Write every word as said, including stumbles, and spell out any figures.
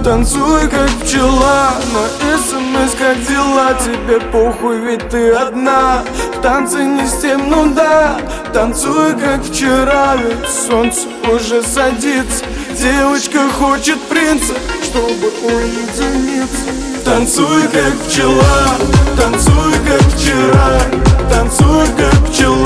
Танцуй, как пчела, на смс как дела. Тебе похуй, ведь ты одна. В танце не с тем, ну да. Танцуй, как вчера, ведь солнце уже садится. Девочка хочет принца, чтобы уединиться. Танцуй, как пчела, танцуй, как вчера. Танцуй, как пчела.